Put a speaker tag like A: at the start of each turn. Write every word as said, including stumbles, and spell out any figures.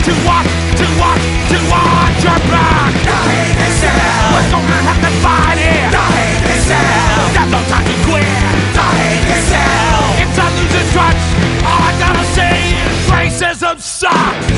A: to watch, to watch, to watch your back.
B: Dying yourself.
A: We're gonna have to fight it.
B: Dying yourself.
A: There's no time to quit.
B: Dying yourself.
A: If I lose this touch, all I gotta say is racism sucks.